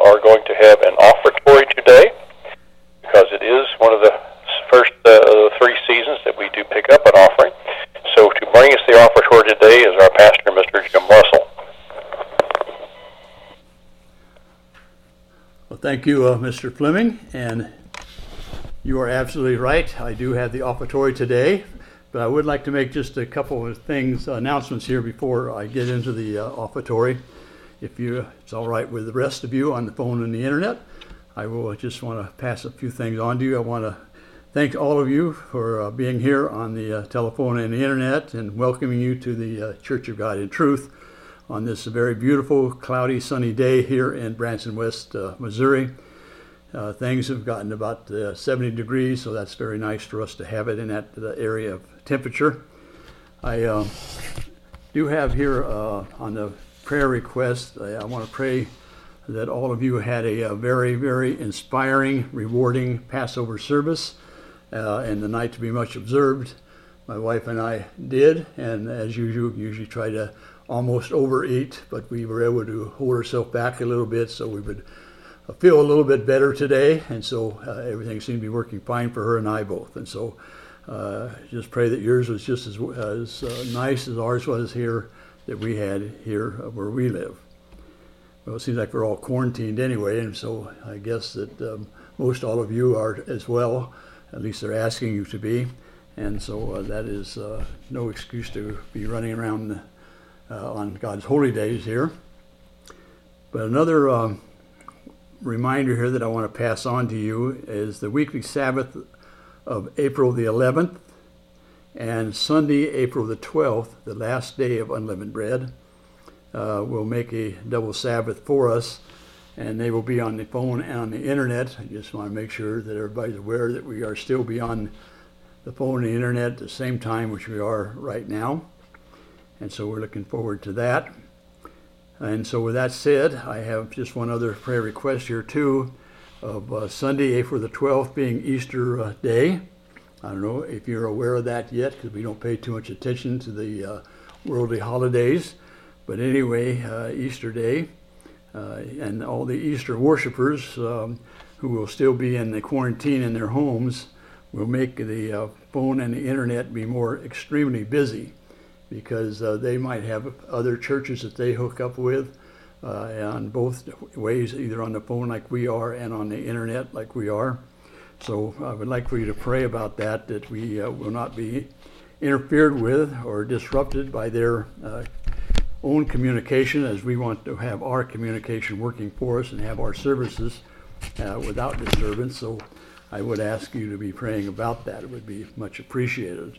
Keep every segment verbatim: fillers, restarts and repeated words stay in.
are going to have an offertory today because it is one of the first uh, three seasons that we do pick up an offering. So to bring us the offertory today is our pastor, Mister Jim Russell. Well, thank you, uh, Mister Fleming, and you are absolutely right. I do have the offertory today, but I would like to make just a couple of things, uh, announcements here before I get into the uh, offertory. If you, it's all right with the rest of you on the phone and the internet, I will just want to pass a few things on to you. I want to thank all of you for uh, being here on the uh, telephone and the internet and welcoming you to the uh, Church of God in Truth on this very beautiful, cloudy, sunny day here in Branson West, uh, Missouri. Uh, things have gotten about uh, seventy degrees, so that's very nice for us to have it in that uh, area of temperature. I uh, do have here uh, on the prayer request, I, I want to pray that all of you had a, a very, very inspiring, rewarding Passover service uh, and the night to be much observed. My wife and I did, and as usual, usually try to almost overeat, but we were able to hold ourselves back a little bit so we would feel a little bit better today, and so uh, everything seemed to be working fine for her and I both. And so uh, just pray that yours was just as, as uh, nice as ours was here that we had here where we live. Well, it seems like we're all quarantined anyway, and so I guess that um, most all of you are as well. At least they're asking you to be, and so uh, that is uh, no excuse to be running around uh, on God's holy days here. But another um, reminder here that I want to pass on to you is the weekly Sabbath of April the eleventh and Sunday, April the twelfth, the last day of unleavened bread. Uh, will make a double Sabbath for us, and they will be on the phone and on the internet. I just want to make sure that everybody's aware that we are still be on the phone and the internet at the same time which we are right now, and so we're looking forward to that. And so with that said, I have just one other prayer request here too, of uh, Sunday, April the twelfth being Easter uh, Day. I don't know if you're aware of that yet, because we don't pay too much attention to the uh, worldly holidays. But anyway, uh, Easter Day, uh, and all the Easter worshipers um, who will still be in the quarantine in their homes will make the uh, phone and the internet be more extremely busy, because uh, they might have other churches that they hook up with uh, on both ways, either on the phone like we are and on the internet like we are. So I would like for you to pray about that, that we uh, will not be interfered with or disrupted by their uh, own communication, as we want to have our communication working for us and have our services uh, without disturbance. So I would ask you to be praying about that. It would be much appreciated.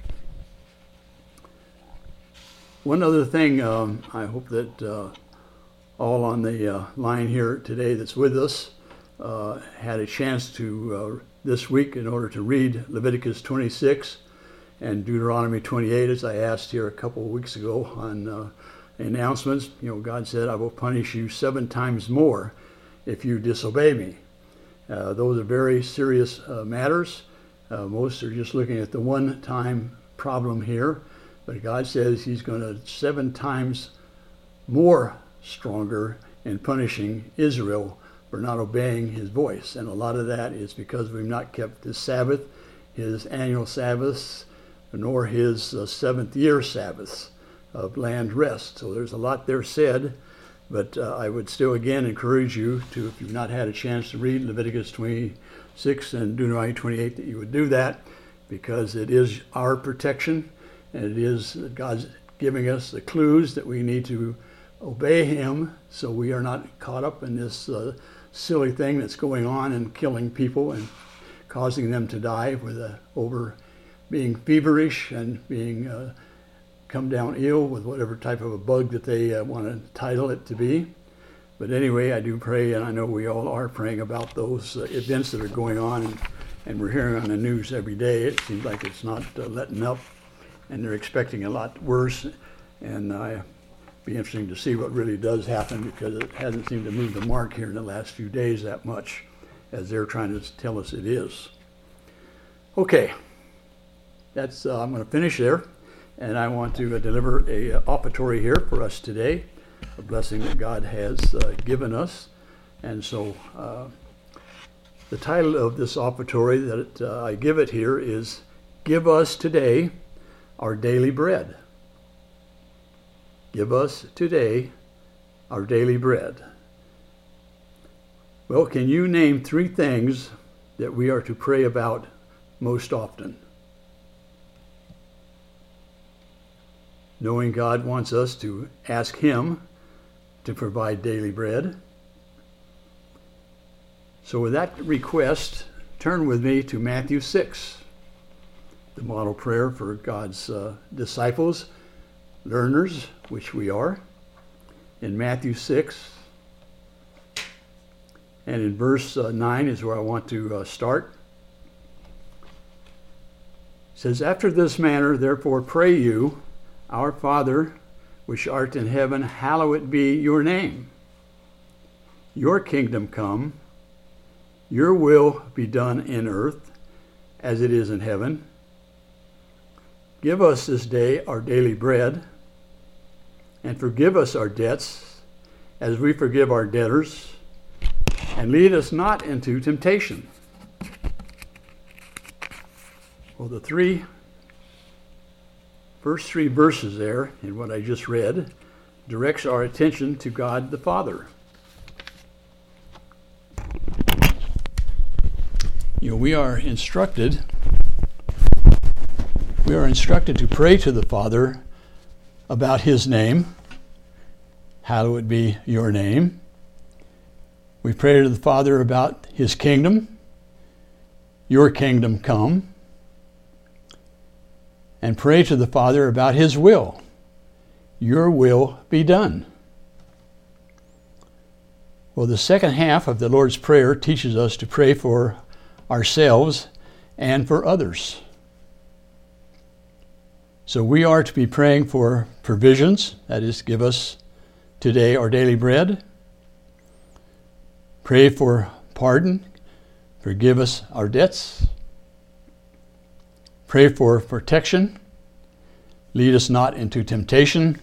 One other thing, um, I hope that uh, all on the uh, line here today that's with us uh, had a chance to, uh, this week, in order to read Leviticus twenty-six and Deuteronomy twenty-eight, as I asked here a couple of weeks ago on uh, announcements. You know, God said, I will punish you seven times more if you disobey me. Uh, those are very serious uh, matters. Uh, most are just looking at the one-time problem here, but God says he's going to seven times more stronger in punishing Israel for not obeying his voice. And a lot of that is because we've not kept his Sabbath, his annual Sabbaths, nor his uh, seventh year Sabbaths of land rest. So there's a lot there said, but uh, I would still again encourage you to, if you've not had a chance to read Leviticus twenty-six and Deuteronomy twenty-eight, that you would do that, because it is our protection, and it is God's giving us the clues that we need to obey him so we are not caught up in this uh, silly thing that's going on and killing people and causing them to die with uh, over being feverish and being uh, come down ill with whatever type of a bug that they uh, want to title it to be. But anyway, I do pray, and I know we all are praying about those uh, events that are going on, and, and we're hearing on the news every day. It seems like it's not uh, letting up, and they're expecting a lot worse. And I uh, be interesting to see what really does happen, because it hasn't seemed to move the mark here in the last few days that much as they're trying to tell us it is. Okay, that's uh, I'm going to finish there, and I want to uh, deliver a uh, offertory here for us today, a blessing that God has uh, given us And so uh, the title of this offertory that uh, I give it here is, Give Us Today Our Daily Bread. Give us today our daily bread. Well, can you name three things that we are to pray about most often? Knowing God wants us to ask Him to provide daily bread. So with that request, turn with me to Matthew six, the model prayer for God's uh, disciples, learners, which we are. In Matthew six, and in verse uh, nine is where I want to uh, start. It says, After this manner, therefore, pray you, Our Father, which art in heaven, hallowed be your name. Your kingdom come, your will be done in earth, as it is in heaven. Give us this day our daily bread, and forgive us our debts, as we forgive our debtors, and lead us not into temptation. Well, the three first three verses there in what I just read directs our attention to God the Father. You know, we are instructed, we are instructed to pray to the Father about His name. Hallowed be your name. We pray to the Father about His kingdom. Your kingdom come. And pray to the Father about His will. Your will be done. Well, the second half of the Lord's Prayer teaches us to pray for ourselves and for others. So we are to be praying for provisions, that is, give us today our daily bread. Pray for pardon, forgive us our debts. Pray for protection, lead us not into temptation.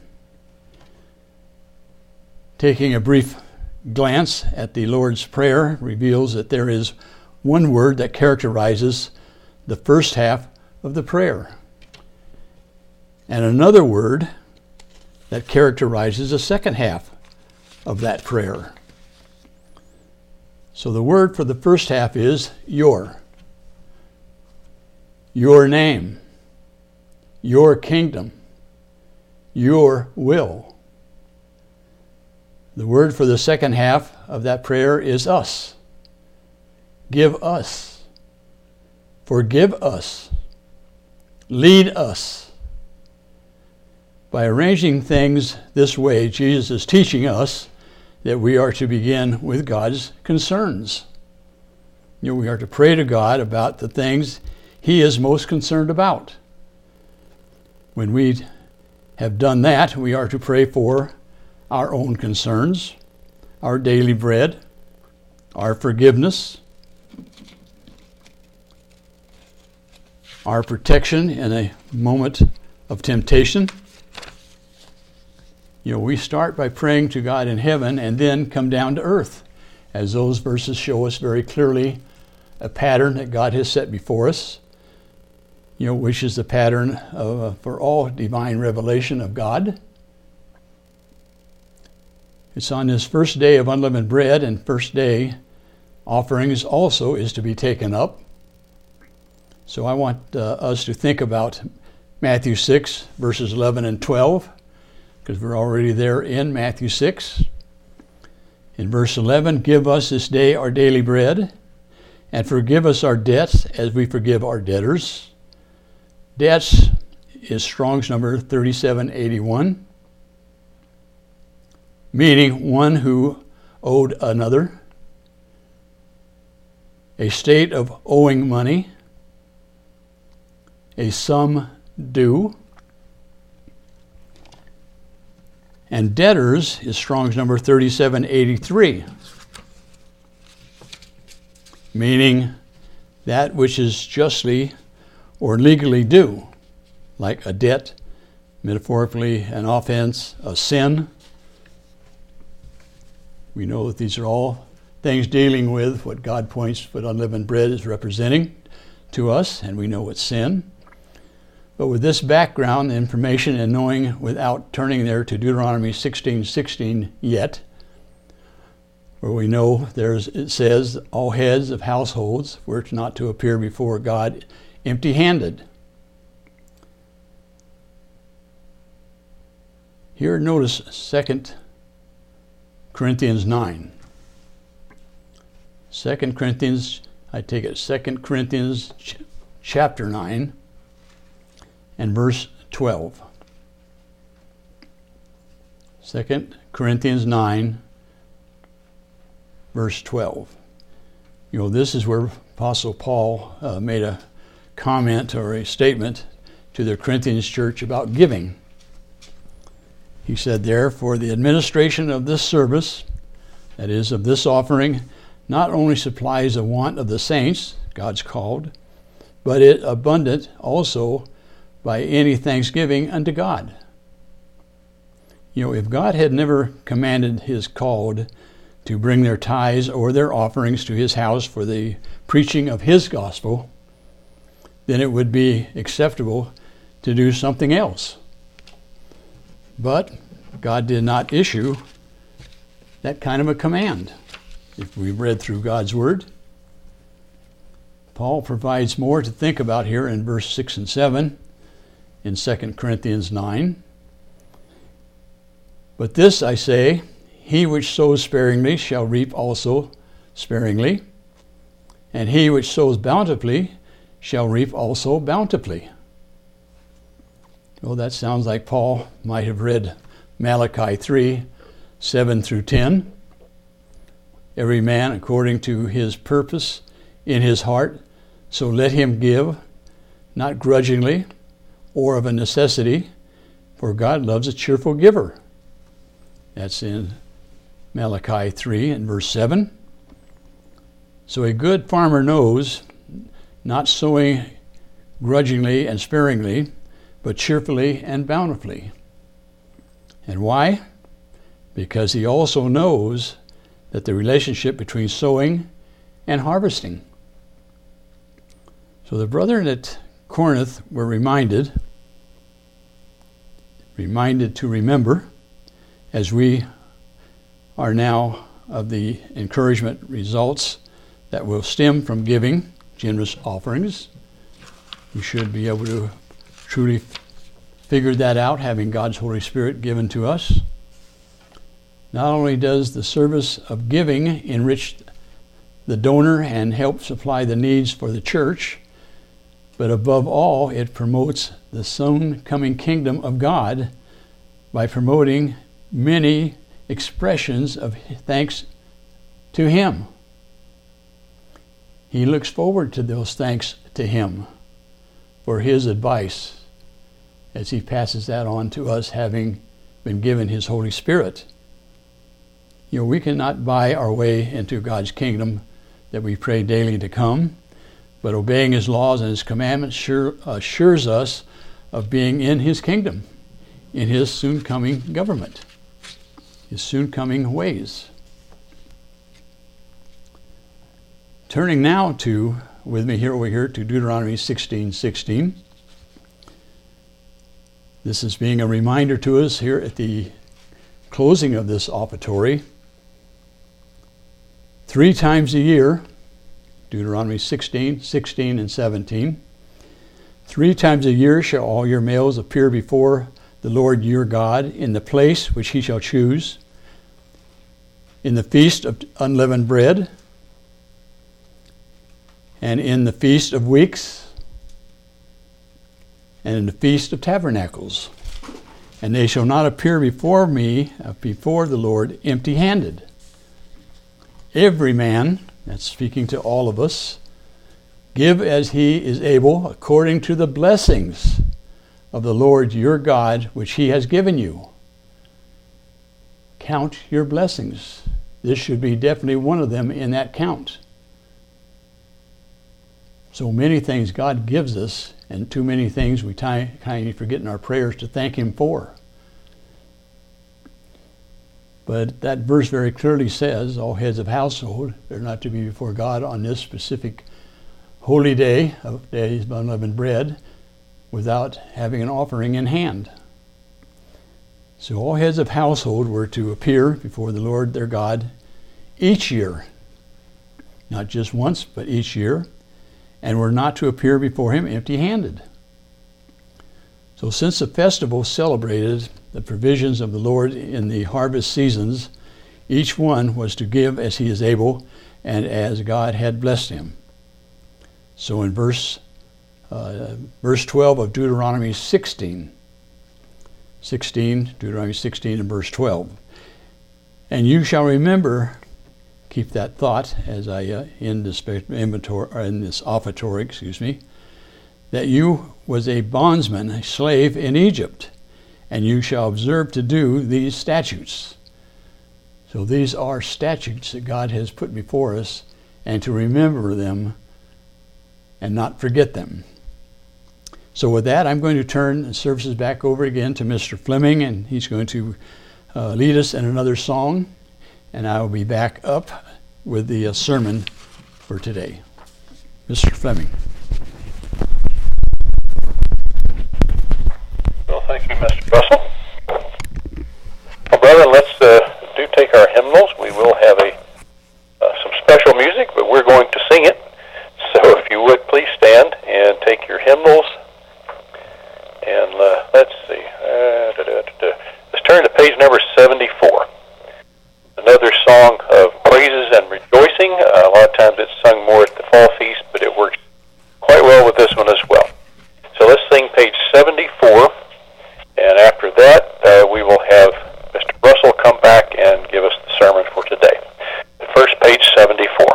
Taking a brief glance at the Lord's Prayer reveals that there is one word that characterizes the first half of the prayer, and another word that characterizes the second half of that prayer. So the word for the first half is your. Your name, your kingdom, your will. The word for the second half of that prayer is us. Give us. Forgive us. Lead us. By arranging things this way, Jesus is teaching us that we are to begin with God's concerns. You know, we are to pray to God about the things He is most concerned about. When we have done that, we are to pray for our own concerns, our daily bread, our forgiveness, our protection in a moment of temptation. You know, we start by praying to God in heaven and then come down to earth, as those verses show us very clearly a pattern that God has set before us, you know, which is the pattern of, uh, for all divine revelation of God. It's on this first day of unleavened bread and first day offerings also is to be taken up. So I want uh, us to think about Matthew six, verses eleven and twelve, because we're already there in Matthew six. In verse eleven, give us this day our daily bread, and forgive us our debts as we forgive our debtors. Debts is Strong's number thirty-seven eighty-one, meaning one who owed another, a state of owing money, a sum due. And debtors is Strong's number thirty-seven eighty-three, meaning that which is justly or legally due, like a debt, metaphorically an offense, a sin. We know that these are all things dealing with what God points what unleavened bread is representing to us, and we know it's sin. But with this background information and knowing without turning there to Deuteronomy sixteen sixteen yet, where we know there's it says all heads of households were not to appear before God empty-handed. Here notice Second Corinthians nine. Second Corinthians, I take it Second Corinthians ch- chapter nine and verse twelve. Second Corinthians nine, verse twelve. You know, this is where Apostle Paul uh, made a comment or a statement to the Corinthians church about giving. He said there, for the administration of this service, that is, of this offering, not only supplies the want of the saints, God's called, but it abundant also by any thanksgiving unto God. You know, if God had never commanded his called to bring their tithes or their offerings to his house for the preaching of his gospel, then it would be acceptable to do something else. But God did not issue that kind of a command. If we read through God's word, Paul provides more to think about here in verse six and seven in Second Corinthians nine. But this I say, he which sows sparingly shall reap also sparingly, and he which sows bountifully shall reap also bountifully. Well, that sounds like Paul might have read Malachi three, seven through ten. Every man according to his purpose in his heart, so let him give, not grudgingly or of a necessity, for God loves a cheerful giver. That's in Malachi three and verse seven. So a good farmer knows, not sowing grudgingly and sparingly, but cheerfully and bountifully. And why? Because he also knows that the relationship between sowing and harvesting. So the brethren at Corinth were reminded, reminded to remember, as we are now, of the encouragement results that will stem from giving generous offerings. We should be able to truly figure that out, having God's Holy Spirit given to us. Not only does the service of giving enrich the donor and help supply the needs for the church, but above all, it promotes the soon coming kingdom of God by promoting many expressions of thanks to Him. He looks forward to those thanks to Him for His advice as He passes that on to us, having been given His Holy Spirit. You know, we cannot buy our way into God's kingdom that we pray daily to come, but obeying His laws and His commandments sure assures us of being in His kingdom, in His soon coming government, His soon coming ways. Turning now to, with me here over here, to Deuteronomy sixteen sixteen. This is being a reminder to us here at the closing of this offertory. Three times a year, Deuteronomy sixteen, sixteen, and seventeen. Three times a year shall all your males appear before the Lord your God in the place which He shall choose, in the feast of unleavened bread, and in the feast of weeks, and in the feast of tabernacles. And they shall not appear before me, uh, before the Lord, empty-handed. Every man, that's speaking to all of us, give as he is able, according to the blessings of the Lord your God, which He has given you. Count your blessings. This should be definitely one of them in that count. So many things God gives us, and too many things we kind of forget in our prayers to thank Him for. But that verse very clearly says, all heads of household are not to be before God on this specific holy day of days of unleavened bread without having an offering in hand. So all heads of household were to appear before the Lord their God each year, not just once, but each year, and were not to appear before him empty-handed. So since the festival celebrated the provisions of the Lord in the harvest seasons, each one was to give as he is able and as God had blessed him. So in verse uh, verse twelve of Deuteronomy sixteen, sixteen, Deuteronomy sixteen and verse twelve, and you shall remember, keep that thought as I uh, end this inventory, or in this offertory, excuse me, that you was a bondsman, a slave in Egypt, and you shall observe to do these statutes. So these are statutes that God has put before us, and to remember them and not forget them. So with that, I'm going to turn the services back over again to Mister Fleming, and he's going to uh, lead us in another song, and I will be back up with the uh, sermon for today. Mister Fleming. Well, thank you, Mister Russell. Well, brother, let's uh, do take our hymnals. We will have a uh, some special music, but we're going to sing it. So if you would, please stand and take your hymnals. And uh, let's see. Uh, da, da, da, da. Let's turn to page number seventy-four. Another song of praises and rejoicing. Uh, a lot of times it's sung more at the fall feast, but it works quite well with this one as well. So let's sing page seventy-four. And after that, uh, we will have Mister Russell come back and give us the sermon for today. But first, page seventy-four.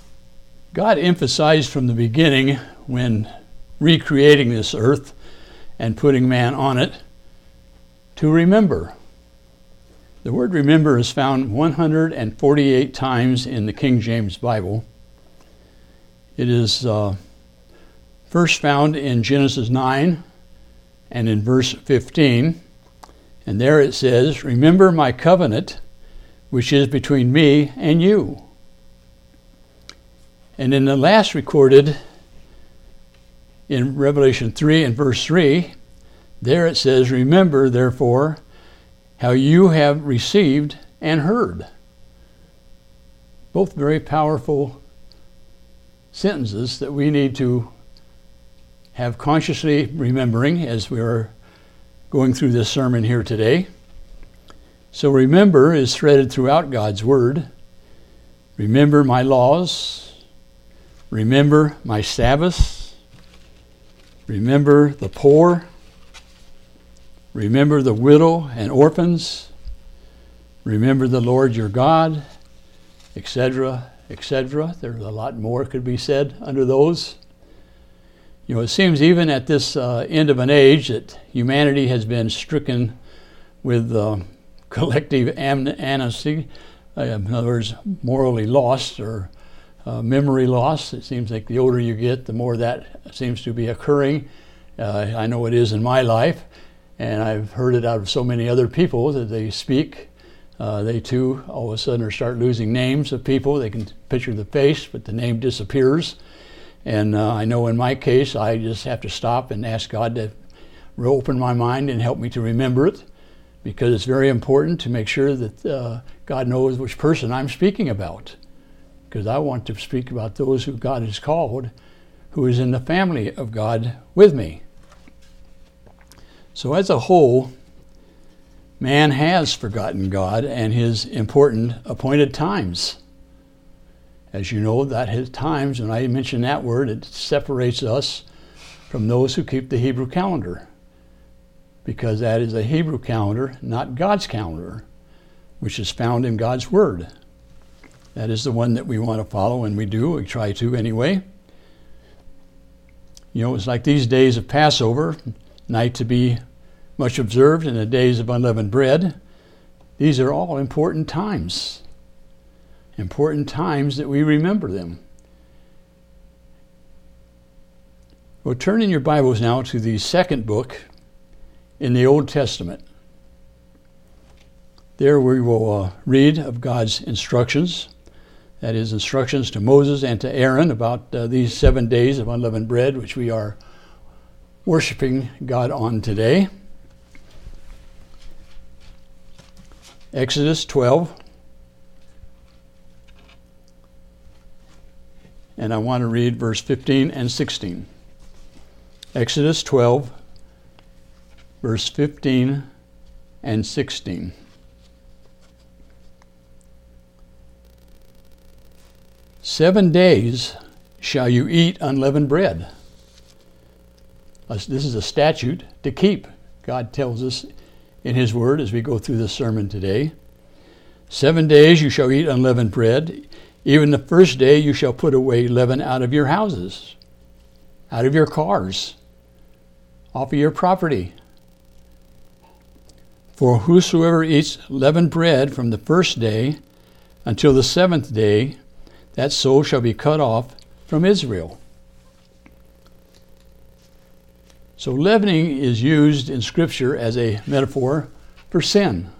God emphasized from the beginning when recreating this earth and putting man on it to remember. The word remember is found one hundred forty-eight times in the King James Bible. It is uh, first found in Genesis nine and in verse fifteen. And there it says, "Remember my covenant, which is between me and you." And in the last recorded in Revelation three and verse three, there it says, "Remember, therefore, how you have received and heard." Both very powerful sentences that we need to have consciously remembering as we are going through this sermon here today. So remember is threaded throughout God's Word. Remember my laws. Remember my Sabbaths. Remember the poor. Remember the widow and orphans. Remember the Lord your God, et cetera, et cetera. There's a lot more could be said under those. You know, it seems even at this uh, end of an age that humanity has been stricken with uh, collective am- amnesty, uh, in other words, morally lost or uh, memory loss. It seems like the older you get, the more that seems to be occurring. Uh, I know it is in my life, and I've heard it out of so many other people that they speak. Uh, they too all of a sudden are start losing names of people. They can picture the face, but the name disappears. And uh, I know in my case, I just have to stop and ask God to open my mind and help me to remember it, because it's very important to make sure that uh, God knows which person I'm speaking about, because I want to speak about those who God has called, who is in the family of God with me. So as a whole, man has forgotten God and his important appointed times. As you know, that his times, when I mention that word, it separates us from those who keep the Hebrew calendar, because that is a Hebrew calendar, not God's calendar, which is found in God's Word. That is the one that we want to follow, and we do, we try to anyway. You know, it's like these days of Passover, night to be much observed, and the days of unleavened bread. These are all important times. Important times that we remember them. Well, turn in your Bibles now to the second book in the Old Testament. There we will uh, read of God's instructions. That is, instructions to Moses and to Aaron about uh, these seven days of unleavened bread, which we are worshiping God on today. Exodus twelve. And I want to read verse fifteen and sixteen. Exodus twelve, verse fifteen and sixteen. Seven days shall you eat unleavened bread. This is a statute to keep. God tells us in his word as we go through this sermon today. Seven days you shall eat unleavened bread. Even the first day you shall put away leaven out of your houses, out of your cars, off of your property. For whosoever eats leavened bread from the first day until the seventh day, that soul shall be cut off from Israel. So leavening is used in Scripture as a metaphor for sin.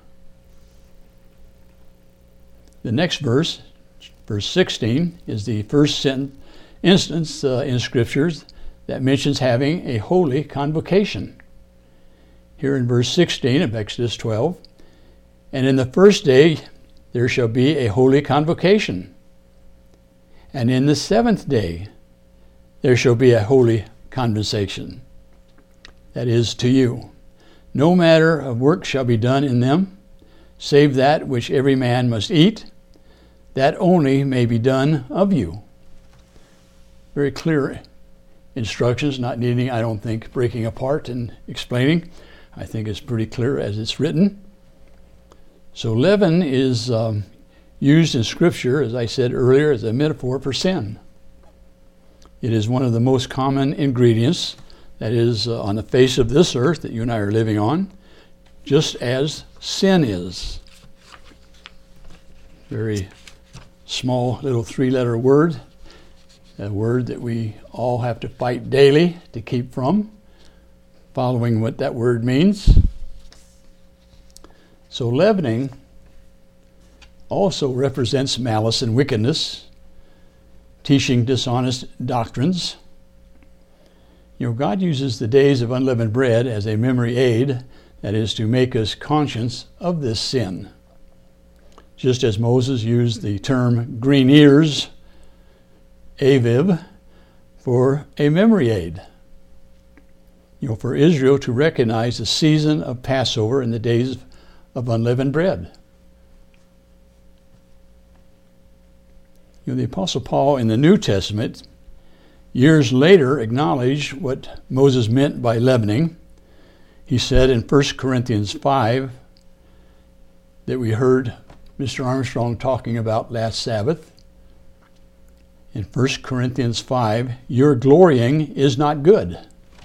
The next verse, verse sixteen, is the first instance uh, in Scriptures that mentions having a holy convocation. Here in verse sixteen of Exodus twelve, and in the first day there shall be a holy convocation, and in the seventh day there shall be a holy convocation. That is, to you. No matter of work shall be done in them, save that which every man must eat, that only may be done of you. Very clear instructions, not needing, I don't think, breaking apart and explaining. I think it's pretty clear as it's written. So leaven is um, used in Scripture, as I said earlier, as a metaphor for sin. It is one of the most common ingredients that is uh, on the face of this earth that you and I are living on, just as sin is. Very small little three-letter word, a word that we all have to fight daily to keep from, following what that word means. So leavening also represents malice and wickedness, teaching dishonest doctrines. You know, God uses the days of unleavened bread as a memory aid, that is, to make us conscious of this sin. Just as Moses used the term green ears, Aviv, for a memory aid. You know, for Israel to recognize the season of Passover in the days of unleavened bread. You know, the Apostle Paul in the New Testament years later acknowledged what Moses meant by leavening. He said in First Corinthians five that we heard Mister Armstrong talking about last Sabbath. In First Corinthians five, your glorying is not good.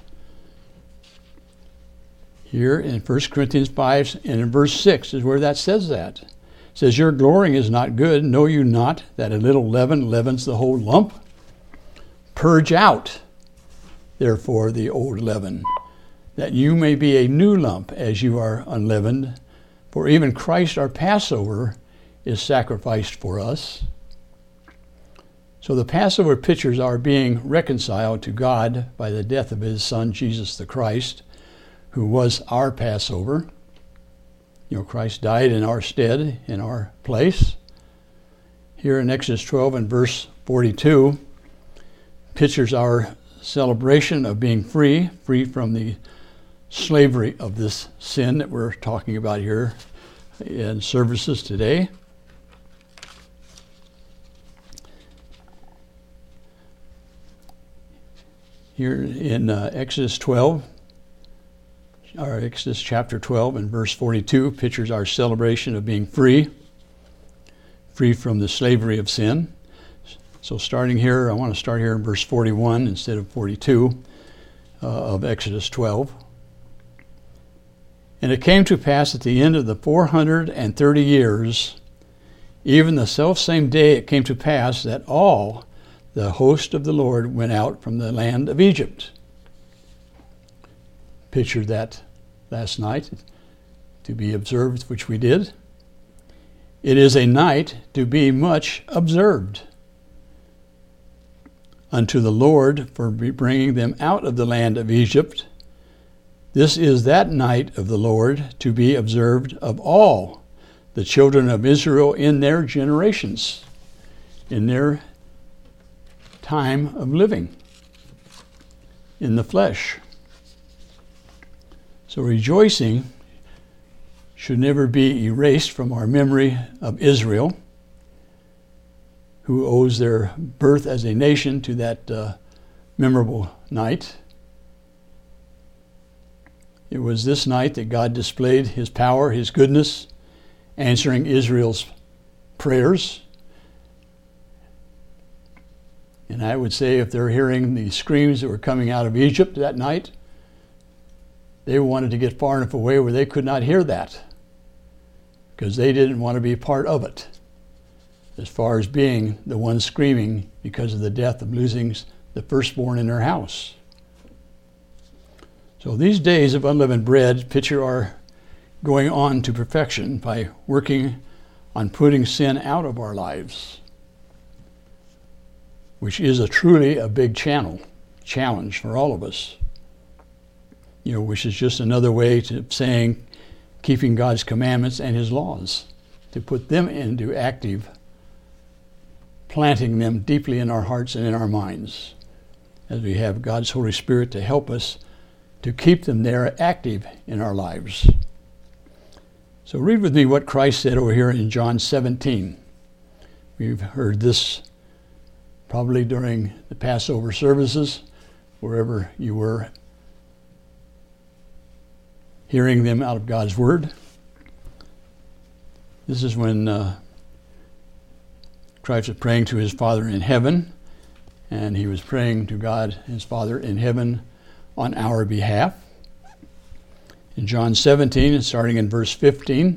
Here in First Corinthians five and in verse six is where that says that. It says, your glorying is not good. Know you not that a little leaven leavens the whole lump? Purge out, therefore, the old leaven, that you may be a new lump as you are unleavened. For even Christ our Passover is sacrificed for us. So the Passover pictures are being reconciled to God by the death of his Son, Jesus the Christ, who was our Passover. You know, Christ died in our stead, in our place. Here in Exodus twelve and verse forty-two, pictures our celebration of being free, free from the slavery of this sin that we're talking about here in services today. Here in uh, Exodus twelve, or Exodus chapter twelve and verse forty-two, pictures our celebration of being free, free from the slavery of sin. So starting here, I want to start here in verse forty-one instead of forty-two uh, of Exodus twelve. And it came to pass at the end of the four hundred and thirty years, even the selfsame day it came to pass that all the host of the Lord went out from the land of Egypt. Pictured that last night to be observed, which we did. It is a night to be much observed unto the Lord for bringing them out of the land of Egypt. This is that night of the Lord to be observed of all the children of Israel in their generations, in their time of living in the flesh. So rejoicing should never be erased from our memory of Israel, who owes their birth as a nation to that uh, memorable night. It was this night that God displayed his power, his goodness, answering Israel's prayers. And I would say if they're hearing the screams that were coming out of Egypt that night, they wanted to get far enough away where they could not hear that, because they didn't want to be a part of it, as far as being the one screaming because of the death of losing the firstborn in their house. So these days of unleavened bread picture our going on to perfection by working on putting sin out of our lives, which is a truly a big channel, challenge for all of us. You know, which is just another way to saying keeping God's commandments and his laws, to put them into active, planting them deeply in our hearts and in our minds, as we have God's Holy Spirit to help us to keep them there active in our lives. So read with me what Christ said over here in John seventeen. We've heard this probably during the Passover services, wherever you were hearing them out of God's Word. This is when uh, Christ was praying to his Father in heaven, and he was praying to God, his Father in heaven, on our behalf. In John seventeen, starting in verse fifteen,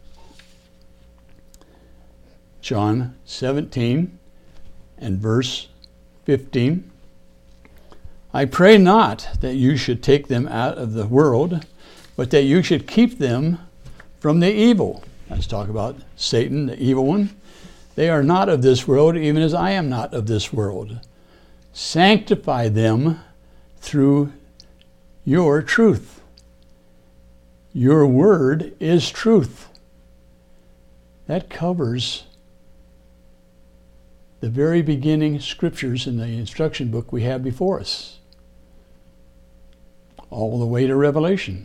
John seventeen and verse fifteen, I pray not that you should take them out of the world, but that you should keep them from the evil. Let's talk about Satan, the evil one. They are not of this world, even as I am not of this world. Sanctify them through your truth. Your word is truth. That covers the very beginning scriptures in the instruction book we have before us, all the way to Revelation.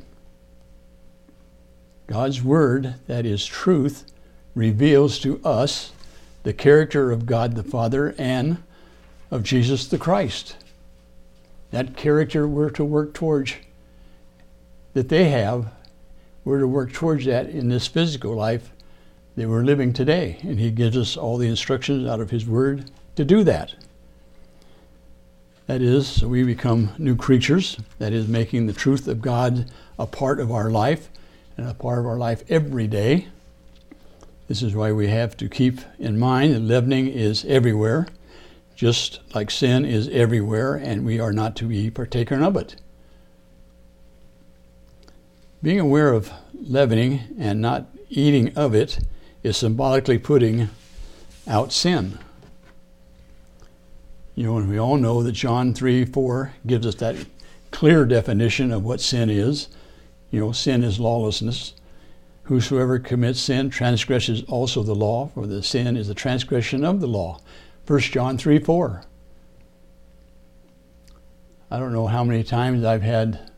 God's word, that is truth, reveals to us the character of God the Father and of Jesus the Christ. That character we're to work towards, that they have, we're to work towards that in this physical life that we're living today. And he gives us all the instructions out of his word to do that. That is, so we become new creatures. That is, making the truth of God a part of our life, and a part of our life every day. This is why we have to keep in mind that leavening is everywhere, just like sin is everywhere, and we are not to be partaker of it. Being aware of leavening and not eating of it is symbolically putting out sin. You know, and we all know that John three four gives us that clear definition of what sin is. You know, sin is lawlessness. Whosoever commits sin transgresses also the law, for the sin is the transgression of the law. First John three four. I don't know how many times I've had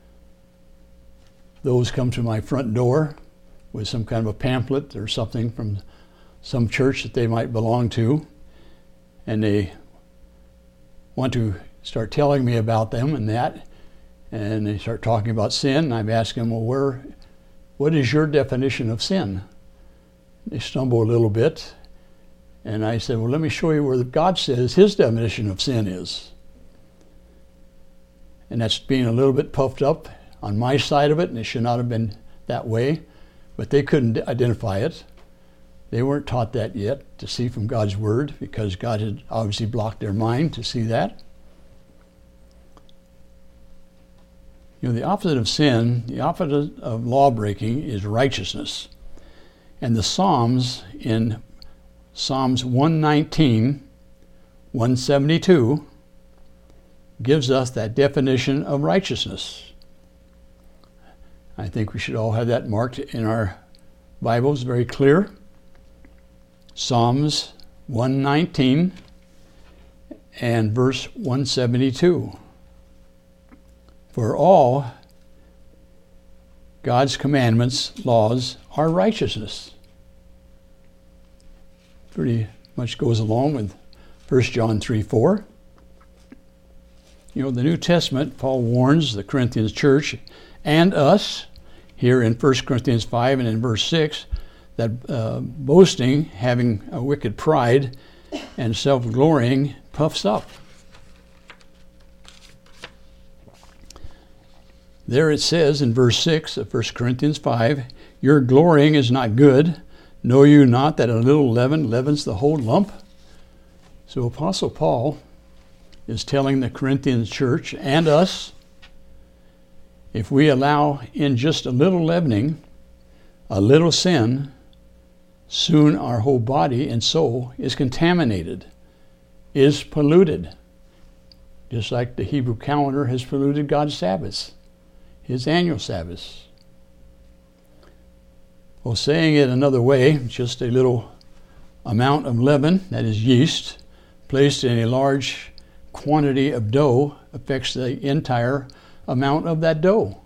those come to my front door with some kind of a pamphlet or something from some church that they might belong to, and they want to start telling me about them and that, and they start talking about sin, and I've asked them, well, where, what is your definition of sin? They stumble a little bit, and I said, well, let me show you where God says his definition of sin is. And that's being a little bit puffed up on my side of it, and it should not have been that way, but they couldn't identify it. They weren't taught that yet, to see from God's word, because God had obviously blocked their mind to see that. You know, the opposite of sin, the opposite of law breaking is righteousness. And the Psalms, in Psalms one nineteen, one seventy-two, gives us that definition of righteousness. I think we should all have that marked in our Bibles, very clear. Psalms one nineteen and verse one seventy-two. For all God's commandments, laws, are righteousness. Pretty much goes along with First John three four. You know, the New Testament, Paul warns the Corinthians church and us here in First Corinthians five and in verse six that uh, boasting, having a wicked pride, and self-glorying puffs up. There it says in verse six of First Corinthians five, your glorying is not good. Know you not that a little leaven leavens the whole lump? So Apostle Paul is telling the Corinthian church and us, if we allow in just a little leavening, a little sin, soon our whole body and soul is contaminated, is polluted, just like the Hebrew calendar has polluted God's Sabbaths, his annual Sabbaths. Well, saying it another way, just a little amount of leaven, that is yeast, placed in a large quantity of dough affects the entire amount of that dough.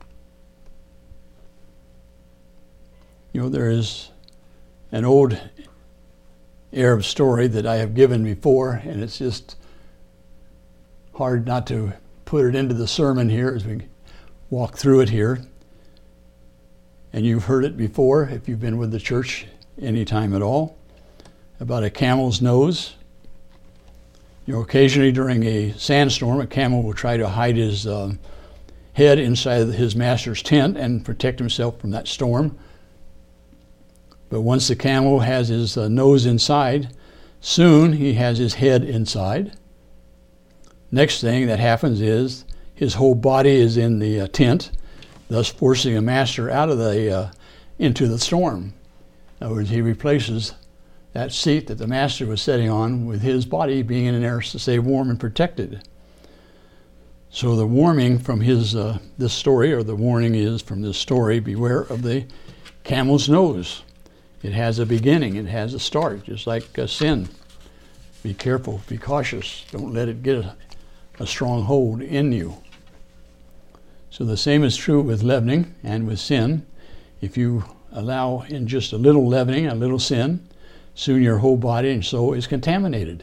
You know, there is an old Arab story that I have given before, and it's just hard not to put it into the sermon here as we walk through it here. And you've heard it before if you've been with the church any time at all, about a camel's nose. You know, occasionally during a sandstorm, a camel will try to hide his uh, head inside his master's tent and protect himself from that storm. But once the camel has his uh, nose inside, soon he has his head inside. Next thing that happens is his whole body is in the uh, tent, thus forcing a master out of the uh, into the storm. In other words, he replaces that seat that the master was sitting on with his body being in there to stay warm and protected. So the warning from his uh, this story, or the warning is from this story, beware of the camel's nose. It has a beginning, it has a start, just like uh, sin. Be careful, be cautious. Don't let it get a, a strong hold in you. So the same is true with leavening and with sin. If you allow in just a little leavening, a little sin, soon your whole body and soul is contaminated.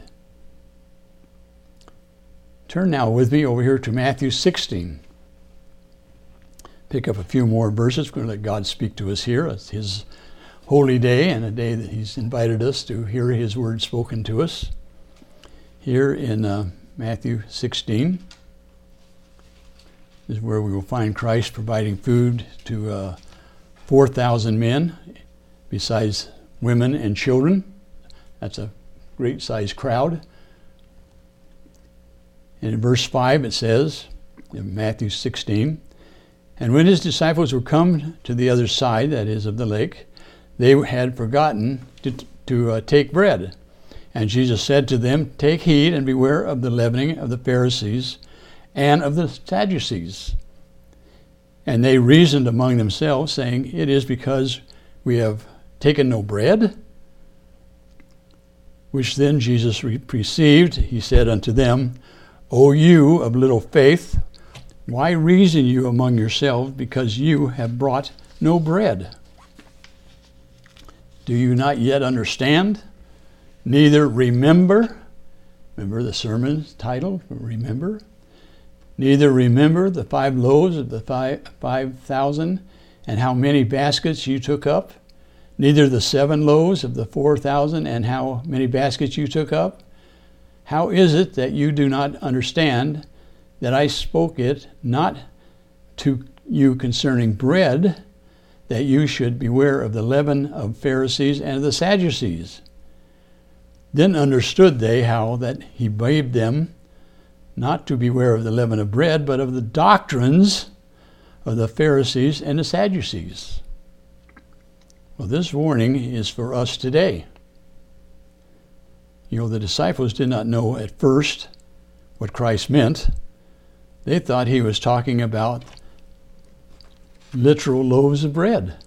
Turn now with me over here to Matthew sixteen. Pick up a few more verses. We're going to let God speak to us here. It's His holy day and a day that He's invited us to hear His word spoken to us. Here in uh, Matthew sixteen is where we will find Christ providing food to uh, four thousand men, besides women and children. That's a great sized crowd. And in verse five it says, in Matthew sixteen, and when his disciples were come to the other side, that is of the lake, they had forgotten to, to uh, take bread. And Jesus said to them, take heed and beware of the leavening of the Pharisees and of the Sadducees. And they reasoned among themselves, saying, it is because we have taken no bread. Which then Jesus re- perceived, he said unto them, O you of little faith, why reason you among yourselves, because you have brought no bread? Do you not yet understand? Neither remember, remember the sermon's title, remember? Neither remember the five loaves of the five, five thousand, and how many baskets you took up? Neither the seven loaves of the four thousand, and how many baskets you took up? How is it that you do not understand that I spoke it not to you concerning bread, that you should beware of the leaven of Pharisees and of the Sadducees? Then understood they how that he bade them not to beware of the leaven of bread, but of the doctrines of the Pharisees and the Sadducees. Well, this warning is for us today. You know, the disciples did not know at first what Christ meant. They thought he was talking about literal loaves of bread.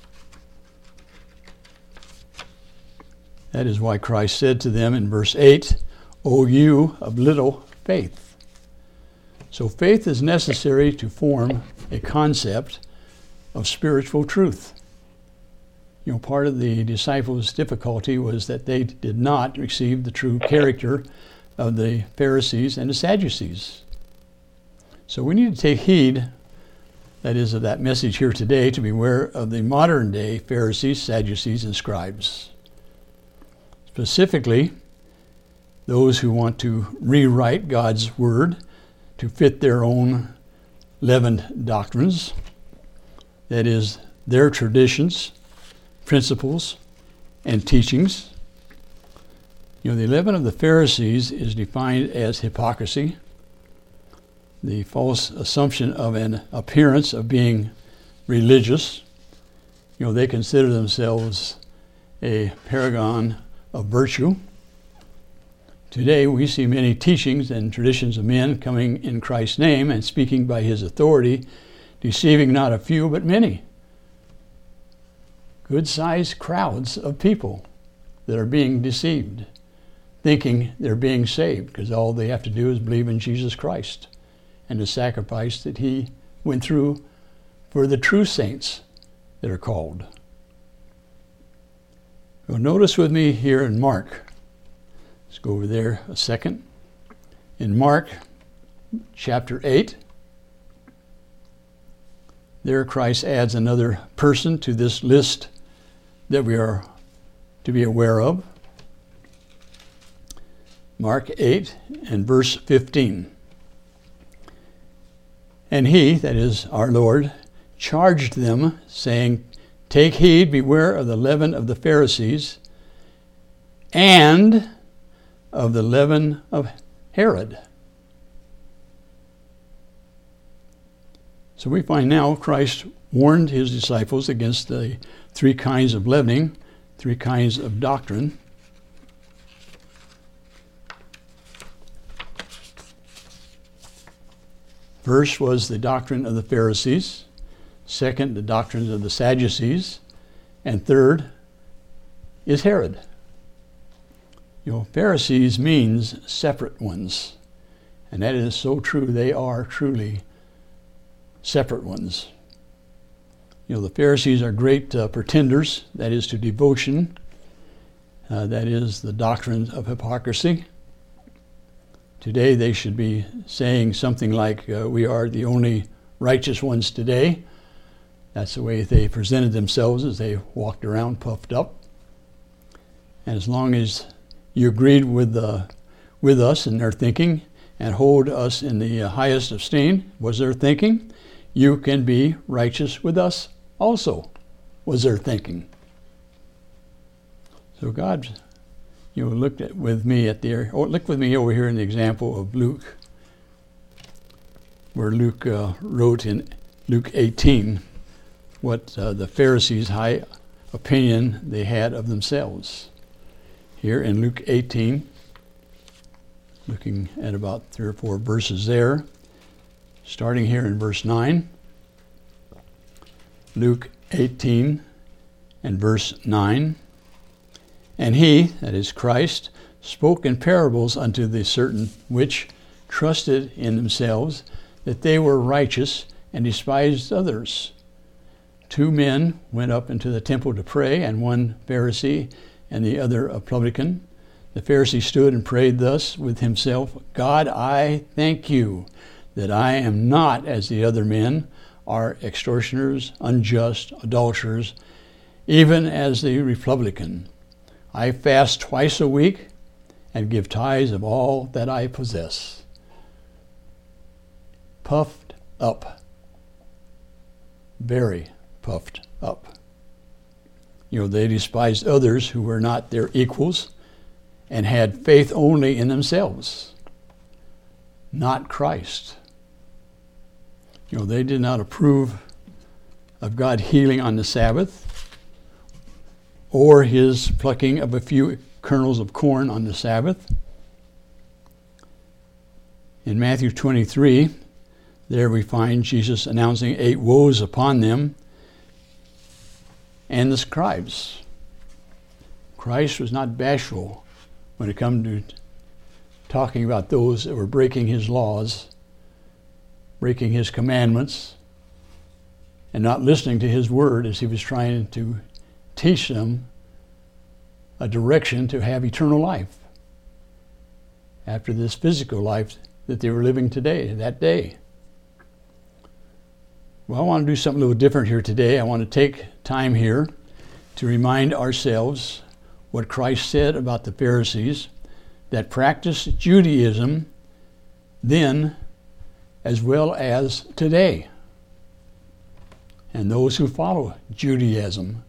That is why Christ said to them in verse eight, O you of little faith. So faith is necessary to form a concept of spiritual truth. You know, part of the disciples' difficulty was that they did not receive the true character of the Pharisees and the Sadducees. So we need to take heed, that is, of that message here today, to beware of the modern day Pharisees, Sadducees, and scribes. Specifically, those who want to rewrite God's word to fit their own leavened doctrines, that is, their traditions, principles, and teachings. You know, the leaven of the Pharisees is defined as hypocrisy, the false assumption of an appearance of being religious. You know, they consider themselves a paragon of virtue. Today we see many teachings and traditions of men coming in Christ's name and speaking by his authority, deceiving not a few but many. Good-sized crowds of people that are being deceived, thinking they're being saved because all they have to do is believe in Jesus Christ and the sacrifice that he went through for the true saints that are called. Well, notice with me here in Mark. Let's go over there a second. In Mark chapter eight, there Christ adds another person to this list that we are to be aware of. Mark eight and verse fifteen. And he, that is our Lord, charged them, saying, take heed, beware of the leaven of the Pharisees and of the leaven of Herod. So we find now Christ warned his disciples against the three kinds of leavening, three kinds of doctrine. First was the doctrine of the Pharisees. Second, the doctrines of the Sadducees. And third is Herod. You know, Pharisees means separate ones. And that is so true. They are truly separate ones. You know, the Pharisees are great uh, pretenders, that is to devotion. Uh, that is the doctrine of hypocrisy. Today they should be saying something like, uh, we are the only righteous ones today. That's the way they presented themselves as they walked around puffed up. And as long as you agreed with uh, with us in their thinking and hold us in the uh, highest esteem, was their thinking, you can be righteous with us also, was their thinking. So God, you know, looked at with me at the, or look with me over here in the example of Luke, where Luke uh, wrote in Luke eighteen what uh, the Pharisees' high opinion they had of themselves. Here in Luke eighteen, looking at about three or four verses there, starting here in verse nine. Luke eighteen and verse nine. And he, that is Christ, spoke in parables unto the certain which trusted in themselves that they were righteous and despised others. Two men went up into the temple to pray, and one Pharisee and the other a publican. The Pharisee stood and prayed thus with himself, God, I thank you that I am not as the other men, are extortioners, unjust, adulterers, even as the republican. I fast twice a week and give tithes of all that I possess. Puffed up. Very puffed up. You know, they despised others who were not their equals and had faith only in themselves, not Christ. You know, they did not approve of God healing on the Sabbath or his plucking of a few kernels of corn on the Sabbath. In Matthew twenty-three, there we find Jesus announcing eight woes upon them and the scribes. Christ was not bashful when it come to talking about those that were breaking his laws, breaking his commandments, and not listening to his word as he was trying to teach them a direction to have eternal life after this physical life that they were living today, that day. Well, I want to do something a little different here today. I want to take time here to remind ourselves what Christ said about the Pharisees that practiced Judaism then as well as today, and those who follow Judaism.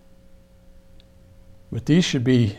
But these should be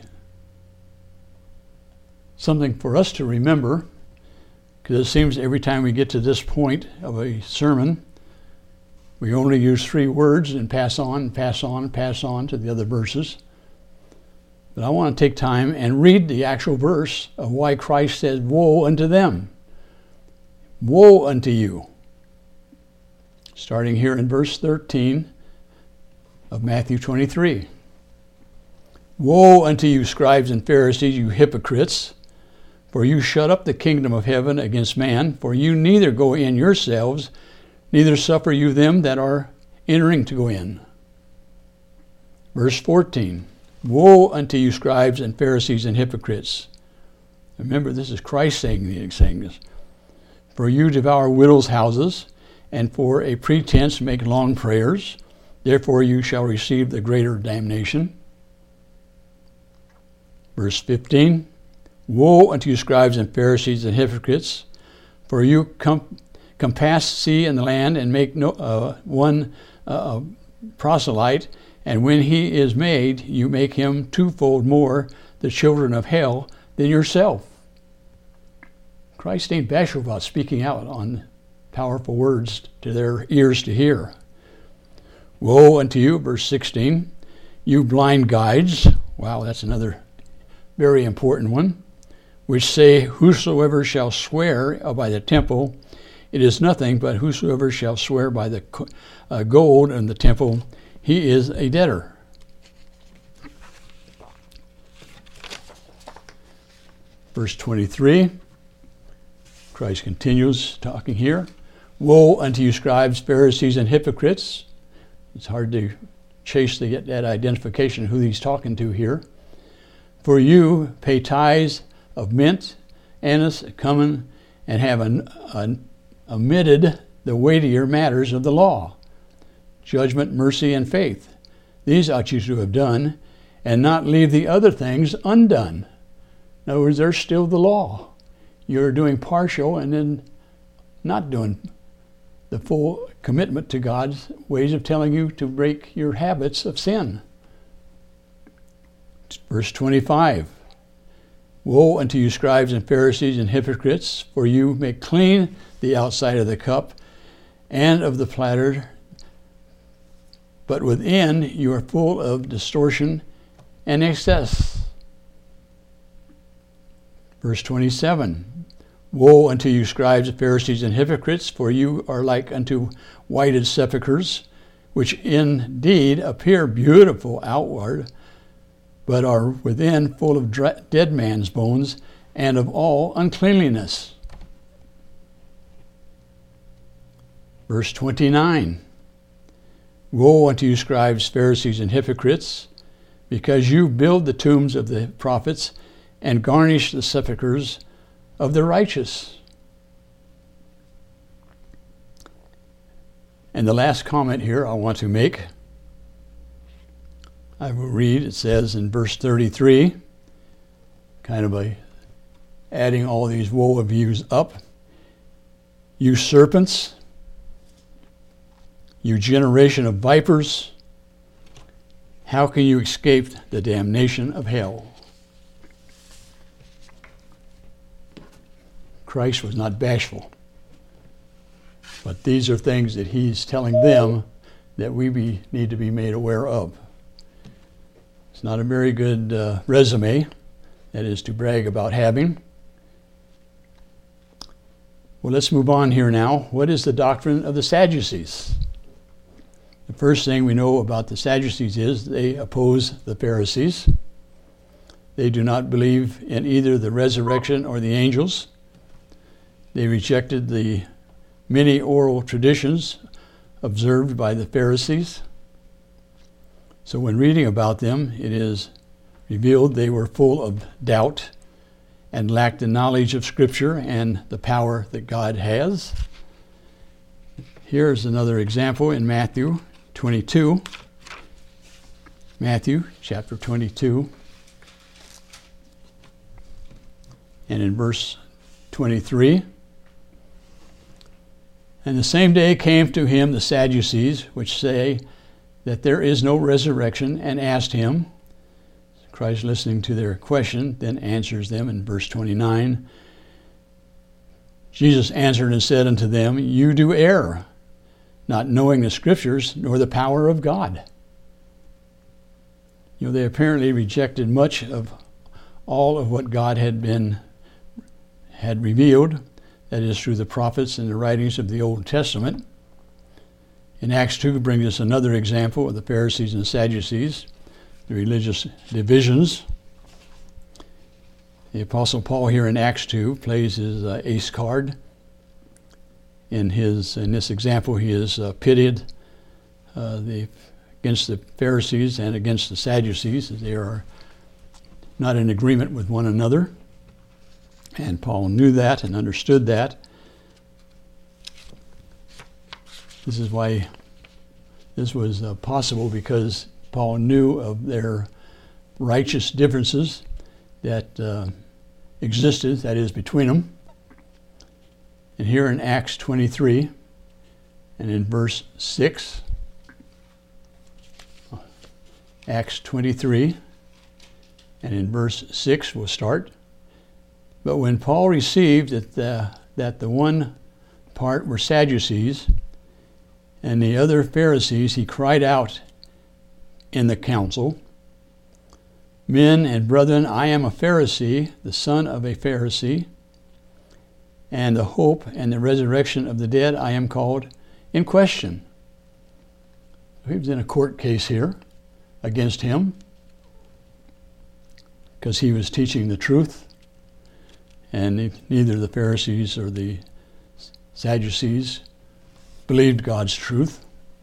something for us to remember, because it seems every time we get to this point of a sermon, we only use three words and pass on, and pass on, and pass on to the other verses. But I want to take time and read the actual verse of why Christ said, woe unto them. Woe unto you. Starting here in verse thirteen of Matthew twenty-three. Woe unto you, scribes and Pharisees, you hypocrites, for you shut up the kingdom of heaven against man, for you neither go in yourselves, neither suffer you them that are entering to go in. Verse fourteen. Woe unto you, scribes and Pharisees and hypocrites. Remember, this is Christ saying, saying this. For you devour widows' houses, and for a pretense make long prayers. Therefore you shall receive the greater damnation. Verse fifteen. Woe unto you, scribes and Pharisees and hypocrites, for you com- compass sea and the land, and make no uh, one uh, proselyte, and when he is made, you make him twofold more the children of hell than yourself. Christ ain't bashful about speaking out on powerful words to their ears to hear. Woe unto you, verse sixteen, you blind guides. Wow, that's another very important one. Which say, whosoever shall swear by the temple, it is nothing, but whosoever shall swear by the uh, gold in the temple, he is a debtor. Verse twenty-three, Christ continues talking here. Woe unto you, scribes, Pharisees, and hypocrites. It's hard to chase to get that identification of who he's talking to here. For you pay tithes of mint, anise, cumin, and have an, an, omitted the weightier matters of the law, judgment, mercy, and faith. These ought you to have done, and not leave the other things undone. In other words, there's still the law. You're doing partial and then not doing the full commitment to God's ways of telling you to break your habits of sin. Verse twenty-five. Woe unto you, scribes and Pharisees and hypocrites, for you make clean the outside of the cup and of the platter, but within you are full of distortion and excess. Verse twenty-seven. Woe unto you, scribes, Pharisees, and hypocrites, for you are like unto whited sepulchres, which indeed appear beautiful outward, but are within full of dead man's bones and of all uncleanliness. Verse twenty-nine. Woe unto you, scribes, Pharisees, and hypocrites, because you build the tombs of the prophets and garnish the sepulchres of the righteous. And the last comment here I want to make, I will read, it says in verse thirty-three, kind of a adding all these woe of yous up. You serpents, you generation of vipers, how can you escape the damnation of hell? Christ was not bashful. But these are things that he's telling them that we be, need to be made aware of. It's not a very good uh, resume, that is to brag about having. Well, let's move on here now. What is the doctrine of the Sadducees? The first thing we know about the Sadducees is they oppose the Pharisees. They do not believe in either the resurrection or the angels. They rejected the many oral traditions observed by the Pharisees. So when reading about them, it is revealed they were full of doubt and lacked the knowledge of Scripture and the power that God has. Here's another example in Matthew twenty-two. Matthew chapter twenty-two. And in verse twenty-three. And the same day came to him the Sadducees, which say that there is no resurrection, and asked him. Christ, listening to their question, then answers them in verse twenty-nine. Jesus answered and said unto them, you do err, not knowing the Scriptures nor the power of God. You know, they apparently rejected much of all of what God had been had revealed, that is through the prophets and the writings of the Old Testament. In Acts two brings us another example of the Pharisees and Sadducees, the religious divisions. The Apostle Paul here in Acts two plays his uh, ace card. In his in this example, he is uh, pitted uh, the, against the Pharisees and against the Sadducees. They are not in agreement with one another. And Paul knew that and understood that. This is why this was uh, possible, because Paul knew of their righteous differences that uh, existed, that is, between them. And here in Acts twenty-three, and in verse six, Acts twenty-three, and in verse six we'll start. But when Paul received that the, that the one part were Sadducees, and the other Pharisees, he cried out in the council, Men and brethren, I am a Pharisee, the son of a Pharisee, and the hope and the resurrection of the dead I am called in question. He was in a court case here against him because he was teaching the truth, and neither the Pharisees or the Sadducees believed God's truth.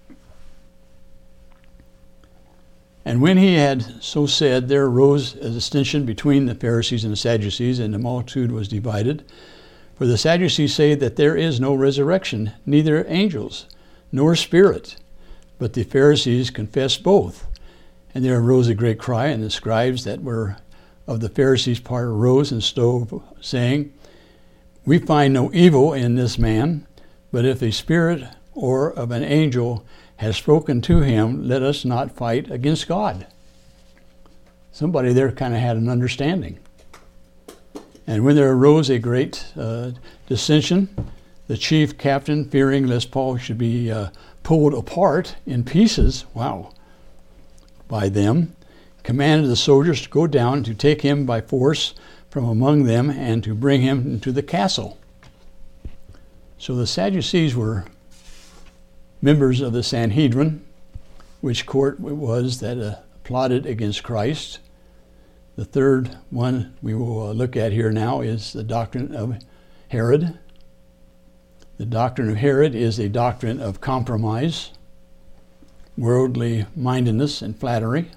And when he had so said, there arose a dissension between the Pharisees and the Sadducees, and the multitude was divided. For the Sadducees say that there is no resurrection, neither angels, nor spirit. But the Pharisees confess both. And there arose a great cry, and the scribes that were of the Pharisees' part arose and stood, saying, We find no evil in this man, but if a spirit or of an angel has spoken to him, let us not fight against God. Somebody there kind of had an understanding. And when there arose a great uh, dissension, the chief captain, fearing lest Paul should be uh, pulled apart in pieces, wow, by them, commanded the soldiers to go down to take him by force from among them and to bring him into the castle. So the Sadducees were members of the Sanhedrin, which court it was that uh, plotted against Christ. The third one we will uh, look at here now is the doctrine of Herod. The doctrine of Herod is a doctrine of compromise, worldly mindedness, and flattery,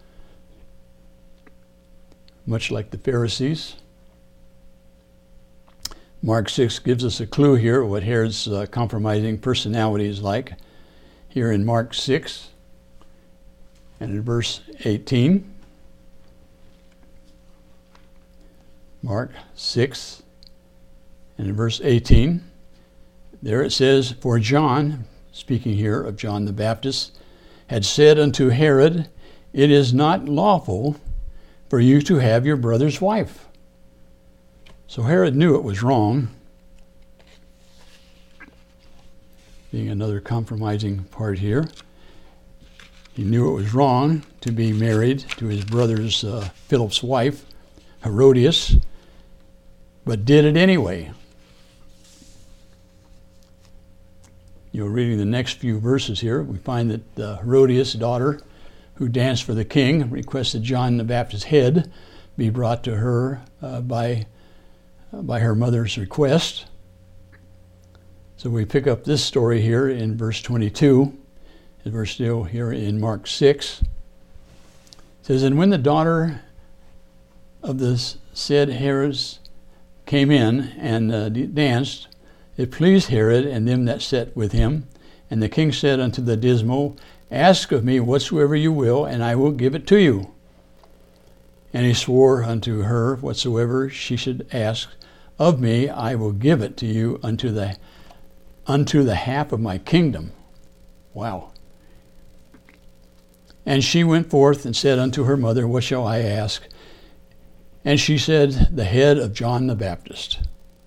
much like the Pharisees. Mark six gives us a clue here of what Herod's uh, compromising personality is like. Here in Mark six and in verse eighteen. Mark six and in verse eighteen. There it says, For John, speaking here of John the Baptist, had said unto Herod, It is not lawful for you to have your brother's wife. So Herod knew it was wrong, being another compromising part here. He knew it was wrong to be married to his brother's uh, Philip's wife, Herodias, but did it anyway. You know, reading the next few verses here, we find that uh, Herodias' daughter, who danced for the king, requested John the Baptist's head be brought to her uh, by by her mother's request. So we pick up this story here in verse twenty-two, and we're still here in Mark six. It says, And when the daughter of the said Herod came in and uh, danced, it pleased Herod and them that sat with him. And the king said unto the dismal, Ask of me whatsoever you will, and I will give it to you. And he swore unto her, Whatsoever she should ask of me, I will give it to you unto the unto the half of my kingdom. Wow. And she went forth and said unto her mother, What shall I ask? And she said, The head of John the Baptist.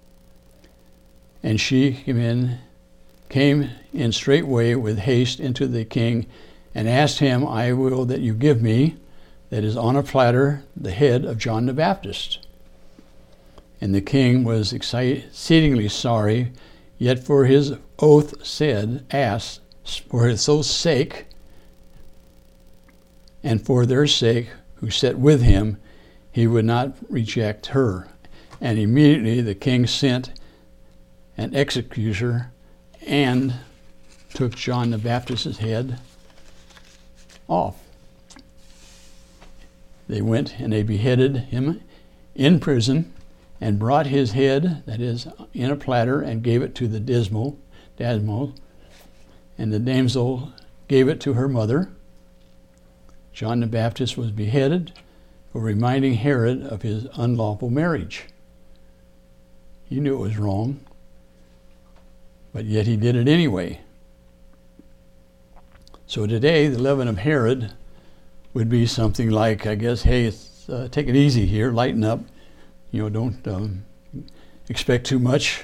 And she came in, came in straightway with haste into the king, and asked him, I will that you give me, that is on a platter, the head of John the Baptist. And the king was exceedingly sorry, yet for his oath said, Ask, for his oath's sake, and for their sake who sat with him, he would not reject her. And immediately the king sent an executioner and took John the Baptist's head off. They went and they beheaded him in prison and brought his head, that is, in a platter, and gave it to the dismal, Dasmal, and the damsel gave it to her mother. John the Baptist was beheaded for reminding Herod of his unlawful marriage. He knew it was wrong. but yet he did it anyway. So today, the leaven of Herod would be something like, I guess, hey, it's, uh, take it easy here, lighten up. You know, don't um, expect too much.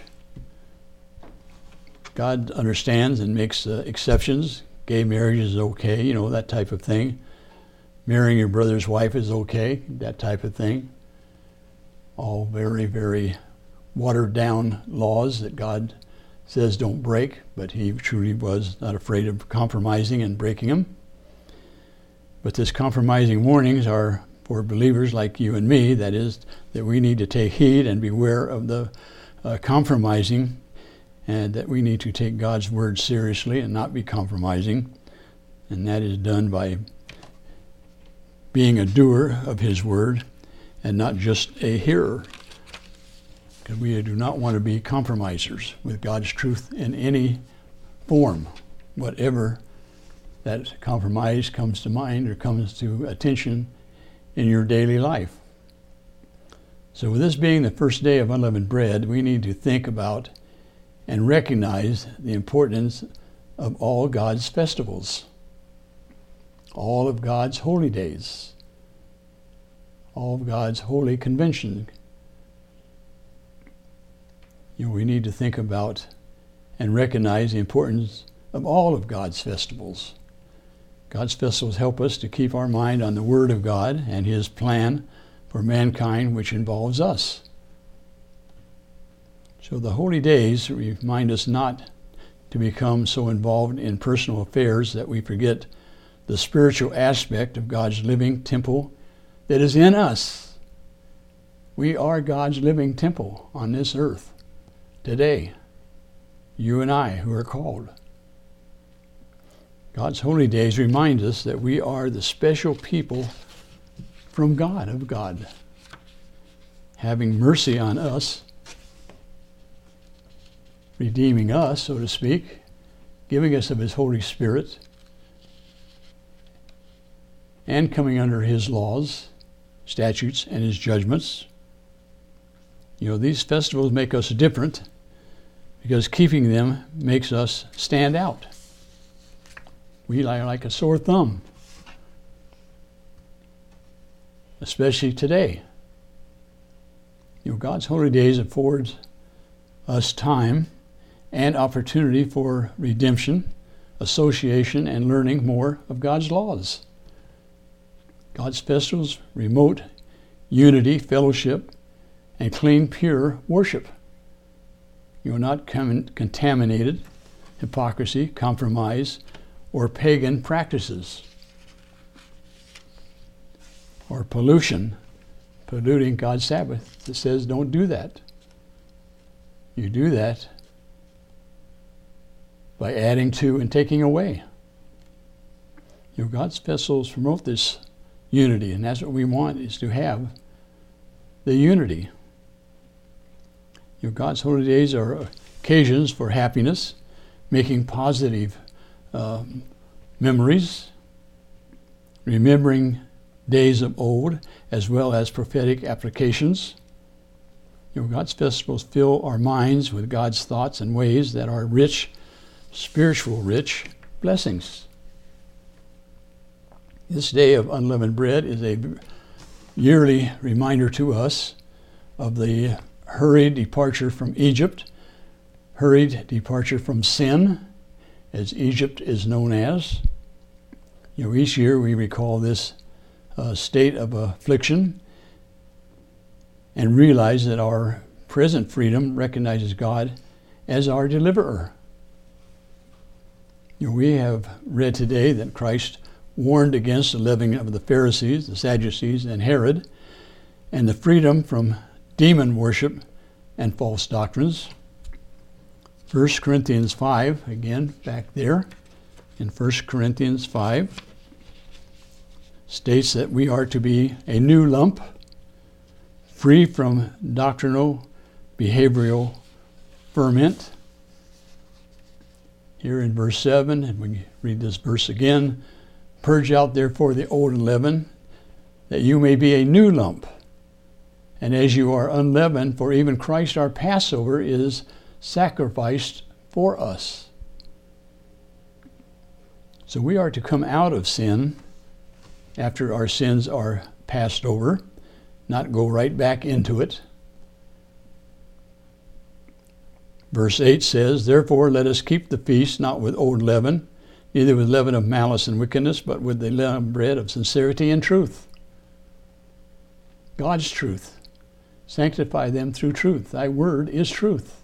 God understands and makes uh, exceptions. Gay marriage is okay, you know, that type of thing. Marrying your brother's wife is okay, that type of thing. All very, very watered down laws that God says don't break, but he truly was not afraid of compromising and breaking them. But this compromising warnings are for believers like you and me, that is, that we need to take heed and beware of the uh, compromising, and that we need to take God's word seriously and not be compromising. And that is done by being a doer of his word and not just a hearer. Because we do not want to be compromisers with God's truth in any form, whatever that compromise comes to mind or comes to attention in your daily life. So with this being the first day of unleavened bread, we need to think about and recognize the importance of all God's festivals, all of God's holy days, all of God's holy convention. You know, we need to think about and recognize the importance of all of God's festivals. God's festivals help us to keep our mind on the Word of God and His plan for mankind, which involves us. So the holy days remind us not to become so involved in personal affairs that we forget the spiritual aspect of God's living temple that is in us. We are God's living temple on this earth today, you and I who are called. God's holy days remind us that we are the special people from God, of God, having mercy on us, redeeming us, so to speak, giving us of His Holy Spirit, and coming under His laws, statutes, and His judgments. You know, these festivals make us different because keeping them makes us stand out. We are like a sore thumb, especially today. You know, God's holy days affords us time and opportunity for redemption, association, and learning more of God's laws. God's festivals promote unity, fellowship, and clean, pure worship. You are not com- contaminated, hypocrisy, compromise, or pagan practices, or pollution, polluting God's Sabbath. It says don't do that. You do that by adding to and taking away. You know, God's festivals promote this unity, and that's what we want, is to have the unity. You know, God's holy days are occasions for happiness, making positive uh, memories, remembering days of old, as well as prophetic applications. You know, God's festivals fill our minds with God's thoughts and ways that are rich, spiritual rich blessings. This day of unleavened bread is a yearly reminder to us of the hurried departure from Egypt, hurried departure from sin, as Egypt is known as. You know, each year we recall this uh, state of affliction and realize that our present freedom recognizes God as our deliverer. You know, we have read today that Christ warned against the leavening of the Pharisees, the Sadducees, and Herod, and the freedom from demon worship and false doctrines. First Corinthians five, again, back there, in First Corinthians five, states that we are to be a new lump, free from doctrinal, behavioral ferment. Here in verse seven, and we read this verse again, purge out therefore the old leaven, that you may be a new lump. And as you are unleavened, for even Christ our Passover is sacrificed for us. So we are to come out of sin after our sins are passed over, not go right back into it. Verse eight says, "Therefore let us keep the feast, not with old leaven, neither with leaven of malice and wickedness, but with the leavened bread of sincerity and truth." God's truth. Sanctify them through truth. Thy word is truth.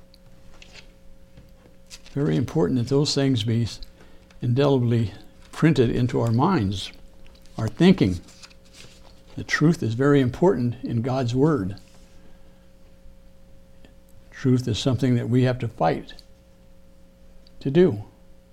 Very important that those things be indelibly printed into our minds, our thinking. The truth is very important in God's word. Truth is something that we have to fight to do.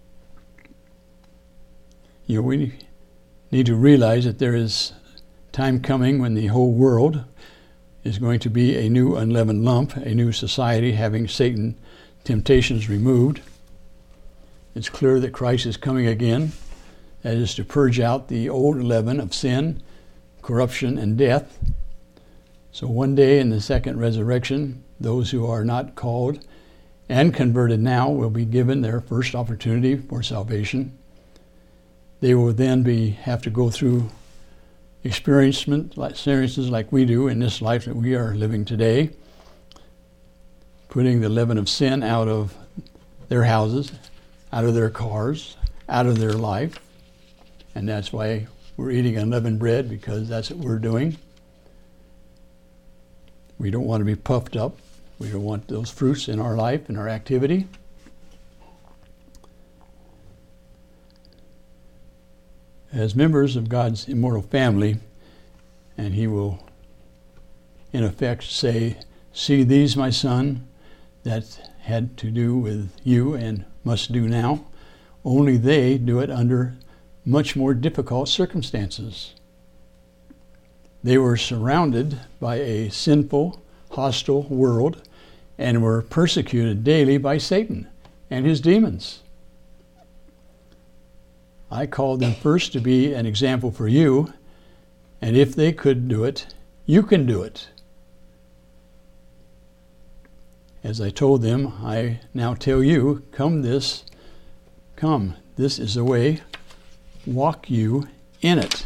You know, we need to realize that there is time coming when the whole world is going to be a new unleavened lump, a new society having Satan temptations removed. It's clear that Christ is coming again. That is to purge out the old leaven of sin, corruption, and death. So one day in the second resurrection, those who are not called and converted now will be given their first opportunity for salvation. They will then be have to go through experiences like we do in this life that we are living today, putting the leaven of sin out of their houses, out of their cars, out of their life. And that's why we're eating unleavened bread, because that's what we're doing. We don't want to be puffed up. We don't want those fruits in our life and our activity. As members of God's immortal family, and he will in effect say, "See these, my son, that had to do with you and must do now, only they do it under much more difficult circumstances." They were surrounded by a sinful, hostile world and were persecuted daily by Satan and his demons. I called them first to be an example for you, and if they could do it, you can do it. As I told them, I now tell you, come this, come, this is the way, walk you in it.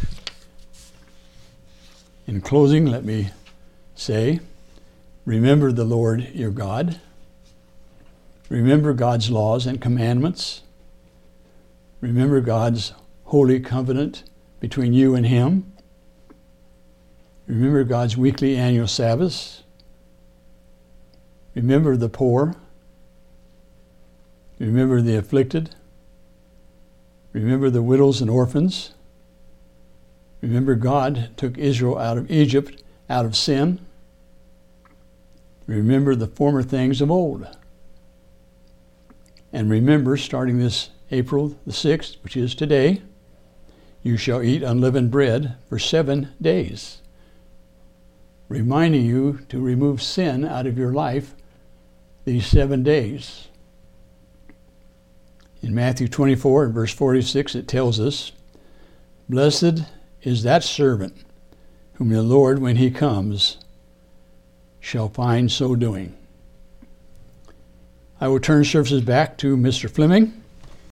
In closing, let me say, remember the Lord your God. Remember God's laws and commandments. Remember God's holy covenant between you and him. Remember God's weekly annual Sabbaths. Remember the poor. Remember the afflicted. Remember the widows and orphans. Remember God took Israel out of Egypt, out of sin. Remember the former things of old. And remember, starting this April the sixth, which is today, you shall eat unleavened bread for seven days, reminding you to remove sin out of your life these seven days. In Matthew twenty-four and verse forty-six, it tells us, "Blessed is that servant whom the Lord, when he comes, shall find so doing." I will turn services back to Mister Fleming.